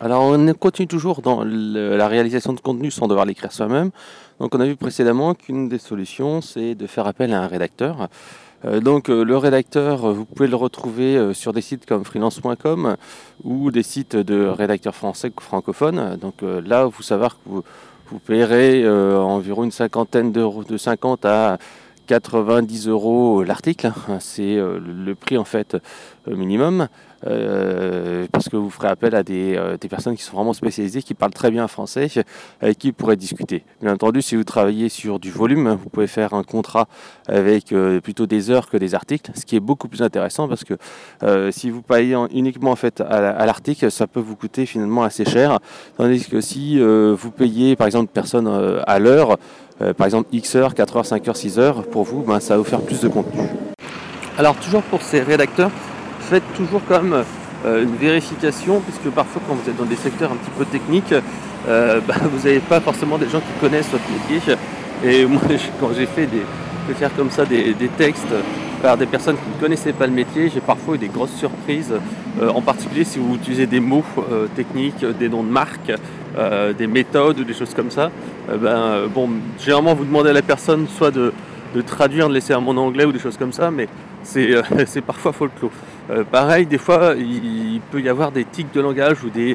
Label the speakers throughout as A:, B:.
A: Alors, on continue toujours dans la réalisation de contenu sans devoir l'écrire soi-même. Donc, on a vu précédemment qu'une des solutions, c'est de faire appel à un rédacteur. Le rédacteur, vous pouvez le retrouver sur des sites comme freelance.com ou des sites de rédacteurs français francophones. Là, il faut savoir que vous payerez environ une cinquantaine d'euros, de 50 à 90 euros l'article. C'est le prix en fait minimum. Parce que vous ferez appel à des personnes qui sont vraiment spécialisées, qui parlent très bien français, avec qui vous pourrez discuter. Bien entendu, si vous travaillez sur du volume, vous pouvez faire un contrat avec plutôt des heures que des articles, ce qui est beaucoup plus intéressant parce que si vous payez uniquement en fait à l'article, ça peut vous coûter finalement assez cher. Tandis que si vous payez par exemple personne à l'heure, par exemple X heures, 4 heures, 5 heures, 6 heures, pour vous, ça va vous faire plus de contenu. Alors toujours pour ces rédacteurs, faites toujours quand même une vérification, puisque parfois quand vous êtes dans des secteurs un petit peu techniques, vous n'avez pas forcément des gens qui connaissent votre métier. Et moi, quand j'ai fait faire comme ça des textes par des personnes qui ne connaissaient pas le métier, j'ai parfois eu des grosses surprises, en particulier si vous utilisez des mots techniques, des noms de marques, des méthodes ou des choses comme ça. Généralement vous demandez à la personne soit de traduire, de laisser un mot en anglais ou des choses comme ça, mais c'est parfois folklore. Pareil, des fois, il peut y avoir des tics de langage ou des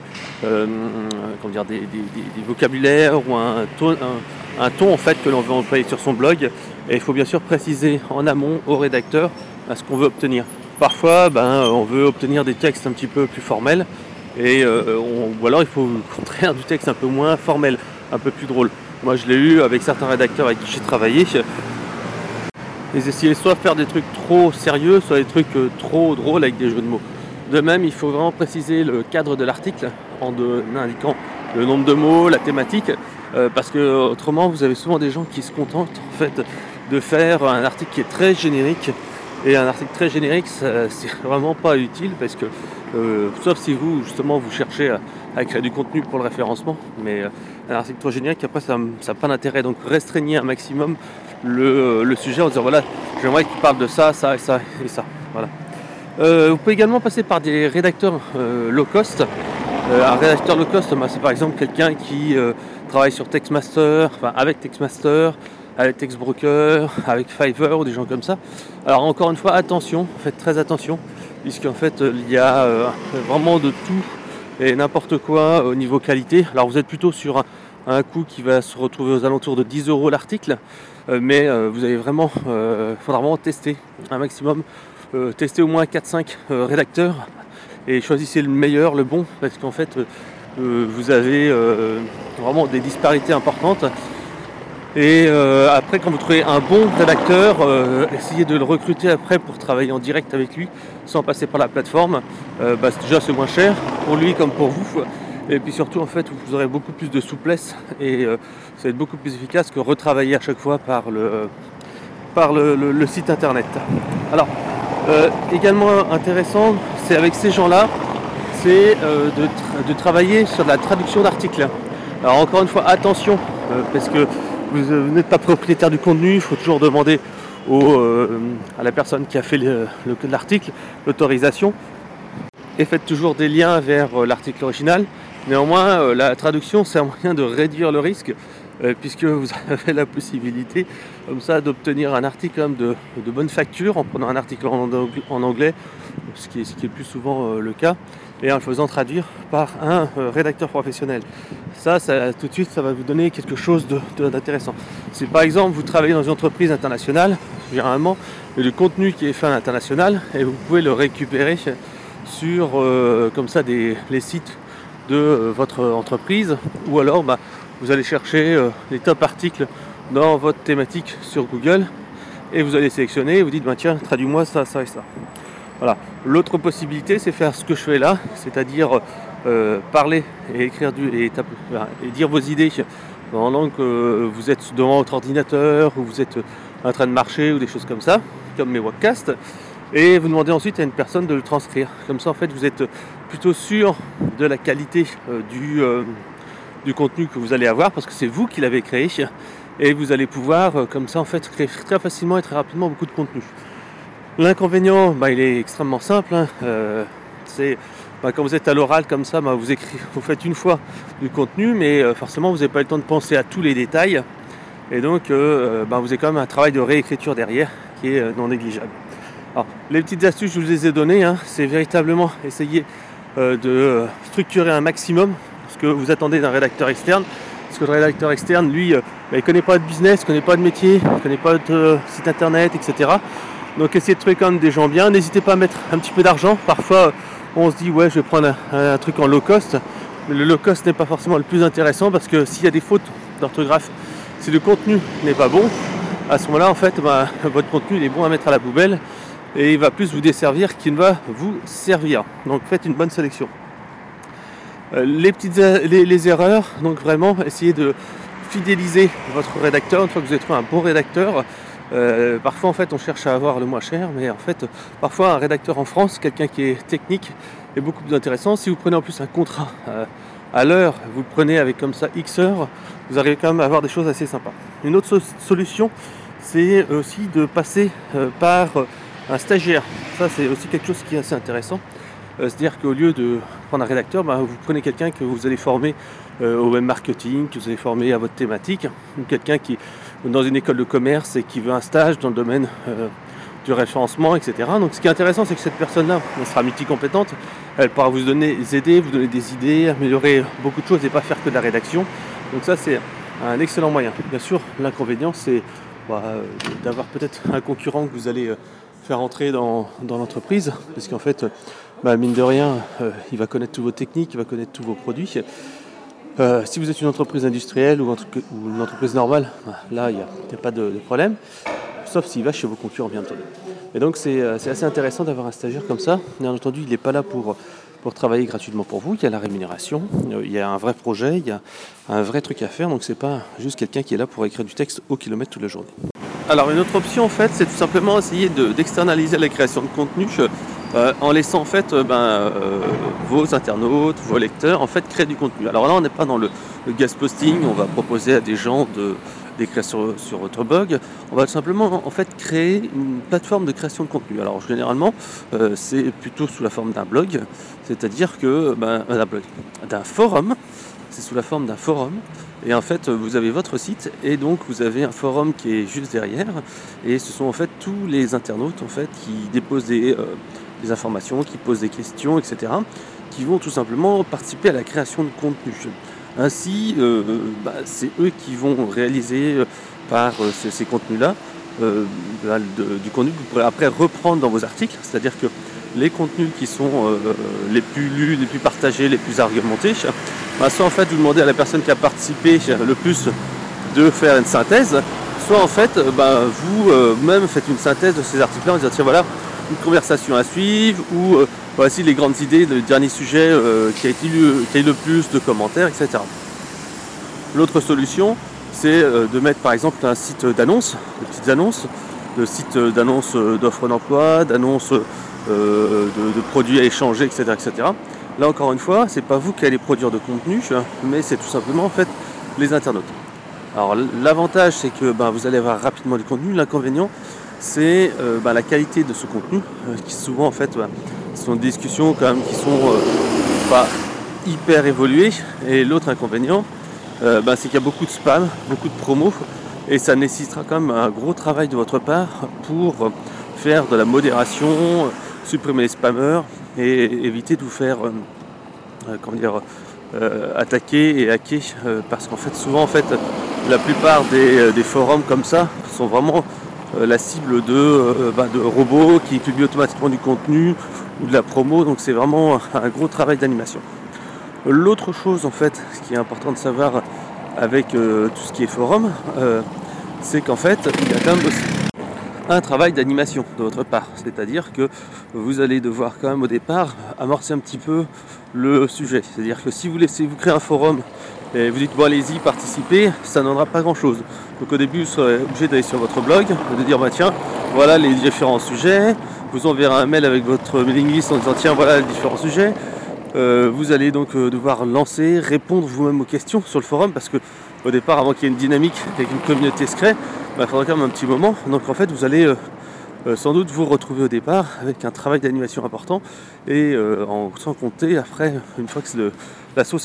A: vocabulaires ou un ton en fait que l'on veut employer sur son blog. Et il faut bien sûr préciser en amont au rédacteur ce qu'on veut obtenir. Parfois, on veut obtenir des textes un petit peu plus formels, ou alors il faut le contraire du texte un peu moins formel, un peu plus drôle. Moi, je l'ai eu avec certains rédacteurs avec qui j'ai travaillé. Ils essayaient soit de faire des trucs trop sérieux, soit des trucs trop drôles avec des jeux de mots. De même, il faut vraiment préciser le cadre de l'article en indiquant le nombre de mots, la thématique, parce que autrement, vous avez souvent des gens qui se contentent en fait de faire un article qui est très générique. Et un article très générique, c'est vraiment pas utile parce que, sauf si vous justement vous cherchez à créer du contenu pour le référencement, mais un article trop générique, après ça n'a pas d'intérêt. Donc restreignez un maximum le sujet en disant voilà, j'aimerais qu'il parle de ça, ça et ça et ça. Voilà. Vous pouvez également passer par des rédacteurs low cost. Un rédacteur low cost, c'est par exemple quelqu'un qui travaille sur Textmaster, avec Textmaster, avec Textbroker, avec Fiverr ou des gens comme ça. Alors encore une fois, attention, faites très attention, puisqu'en fait il y a vraiment de tout et n'importe quoi au niveau qualité. Alors vous êtes plutôt sur un coût qui va se retrouver aux alentours de 10 euros l'article, mais vous allez vraiment, faudra vraiment tester un maximum, tester au moins 4-5 rédacteurs et choisissez le meilleur, le bon, parce qu'en fait vous avez vraiment des disparités importantes. Et après, quand vous trouvez un bon rédacteur, essayez de le recruter après pour travailler en direct avec lui, sans passer par la plateforme. C'est moins cher pour lui comme pour vous. Et puis surtout, en fait, vous aurez beaucoup plus de souplesse et ça va être beaucoup plus efficace que retravailler à chaque fois par le site internet. Alors, également intéressant, c'est avec ces gens-là, c'est de travailler sur la traduction d'articles. Alors encore une fois, attention, parce que vous n'êtes pas propriétaire du contenu, il faut toujours demander à la personne qui a fait l'article l'autorisation. Et faites toujours des liens vers l'article original. Néanmoins, la traduction, c'est un moyen de réduire le risque, puisque vous avez la possibilité, comme ça, d'obtenir un article de bonne facture en prenant un article en anglais, ce qui est plus souvent le cas, et en le faisant traduire par un rédacteur professionnel. Ça tout de suite, ça va vous donner quelque chose d'intéressant. Si par exemple vous travaillez dans une entreprise internationale, généralement, il y a du contenu qui est fait à l'international et vous pouvez le récupérer sur comme ça les sites de votre entreprise, ou alors vous allez chercher les top articles dans votre thématique sur Google et vous allez sélectionner et vous dites tiens, traduis-moi ça, ça et ça. Voilà. L'autre possibilité, c'est faire ce que je fais là, c'est-à-dire parler et écrire et dire vos idées pendant que vous êtes devant votre ordinateur ou vous êtes en train de marcher ou des choses comme ça, comme mes webcasts, et vous demandez ensuite à une personne de le transcrire. Comme ça, en fait, vous êtes plutôt sûr de la qualité du contenu que vous allez avoir parce que c'est vous qui l'avez créé et vous allez pouvoir, comme ça, en fait, créer très facilement et très rapidement beaucoup de contenu. L'inconvénient, il est extrêmement simple, c'est quand vous êtes à l'oral comme ça, vous faites une fois du contenu, mais forcément vous n'avez pas le temps de penser à tous les détails. Et donc vous avez quand même un travail de réécriture derrière qui est non négligeable. Alors, les petites astuces, je vous les ai données, c'est véritablement essayer de structurer un maximum ce que vous attendez d'un rédacteur externe. Parce que le rédacteur externe, lui, il ne connaît pas de business, il ne connaît pas de métier, il ne connaît pas de site internet, etc. Donc essayez de trouver quand même des gens bien. N'hésitez pas à mettre un petit peu d'argent. Parfois, on se dit, ouais, je vais prendre un truc en low cost. Mais le low cost n'est pas forcément le plus intéressant parce que s'il y a des fautes d'orthographe, si le contenu n'est pas bon, à ce moment-là, en fait, votre contenu il est bon à mettre à la poubelle et il va plus vous desservir qu'il ne va vous servir. Donc faites une bonne sélection. Les erreurs, donc vraiment essayez de fidéliser votre rédacteur. Une fois que vous avez trouvé un bon rédacteur, parfois en fait on cherche à avoir le moins cher, mais en fait parfois un rédacteur en France, quelqu'un qui est technique, est beaucoup plus intéressant. Si vous prenez en plus un contrat à l'heure, vous le prenez avec comme ça X heures, vous arrivez quand même à avoir des choses assez sympas. Une autre solution, c'est aussi de passer par un stagiaire. Ça c'est aussi quelque chose qui est assez intéressant. C'est-à-dire qu'au lieu de prendre un rédacteur, vous prenez quelqu'un que vous allez former au web marketing, que vous allez former à votre thématique, ou quelqu'un qui est dans une école de commerce et qui veut un stage dans le domaine du référencement, etc. Donc ce qui est intéressant, c'est que cette personne-là, elle sera multi-compétente, elle pourra vous donner des idées, améliorer beaucoup de choses et pas faire que de la rédaction. Donc ça, c'est un excellent moyen. Bien sûr, l'inconvénient, c'est d'avoir peut-être un concurrent que vous allez faire entrer dans l'entreprise, parce qu'en fait, mine de rien, il va connaître toutes vos techniques, il va connaître tous vos produits. Si vous êtes une entreprise industrielle ou une entreprise normale, là, il n'y a pas de problème, sauf s'il va chez vos concurrents, bien entendu. Et donc, c'est assez intéressant d'avoir un stagiaire comme ça. Bien entendu, il n'est pas là pour travailler gratuitement pour vous. Il y a la rémunération, il y a un vrai projet, il y a un vrai truc à faire. Donc, c'est pas juste quelqu'un qui est là pour écrire du texte au kilomètre toute la journée. Alors, une autre option, en fait, c'est tout simplement essayer d'externaliser la création de contenu en laissant en fait vos internautes, vos lecteurs en fait créer du contenu. Alors là on n'est pas dans le guest posting, on va proposer à des gens d'écrire sur votre blog. On va tout simplement en fait créer une plateforme de création de contenu. Alors généralement c'est plutôt sous la forme d'un blog, c'est-à-dire que d'un forum, c'est sous la forme d'un forum. Et en fait, vous avez votre site et donc vous avez un forum qui est juste derrière. Et ce sont en fait tous les internautes en fait qui déposent des informations, qui posent des questions, etc., qui vont tout simplement participer à la création de contenu. Ainsi, c'est eux qui vont réaliser par ces contenus-là du contenu que vous pourrez après reprendre dans vos articles, c'est-à-dire que les contenus qui sont les plus lus, les plus partagés, les plus argumentés, soit en fait vous demandez à la personne qui a participé le plus de faire une synthèse, soit en fait vous-même faites une synthèse de ces articles-là en disant tiens voilà, une conversation à suivre ou voici les grandes idées, le dernier sujet qui a eu le plus de commentaires, etc. L'autre solution, c'est de mettre par exemple un site d'annonces, de petites annonces, de sites d'annonces d'offres d'emploi, d'annonces de produits à échanger, etc., etc. Là encore une fois, c'est pas vous qui allez produire de contenu, mais c'est tout simplement en fait les internautes. Alors l'avantage c'est que vous allez avoir rapidement du contenu, l'inconvénient c'est la qualité de ce contenu qui souvent en fait sont des discussions quand même qui sont pas hyper évoluées, et l'autre inconvénient c'est qu'il y a beaucoup de spam, beaucoup de promos, et ça nécessitera quand même un gros travail de votre part pour faire de la modération, supprimer les spammers et éviter de vous faire attaquer et hacker parce qu'en fait souvent en fait la plupart des forums comme ça sont vraiment la cible de robots qui publient automatiquement du contenu ou de la promo, donc c'est vraiment un gros travail d'animation. L'autre chose en fait, ce qui est important de savoir avec tout ce qui est forum, c'est qu'en fait il y a quand même aussi un travail d'animation de votre part, c'est-à-dire que vous allez devoir quand même au départ amorcer un petit peu le sujet, c'est-à-dire que si vous créez un forum et vous dites bon allez-y participez, ça ne donnera pas grand chose. Donc au début vous serez obligé d'aller sur votre blog, de dire tiens voilà les différents sujets, vous enverrez un mail avec votre mailing list en disant tiens voilà les différents sujets. Vous allez donc devoir répondre vous-même aux questions sur le forum, parce que au départ, avant qu'il y ait une dynamique et qu'une communauté se crée, il faudra quand même un petit moment. Donc en fait vous allez sans doute vous retrouver au départ avec un travail d'animation important et sans compter après, une fois que la sauce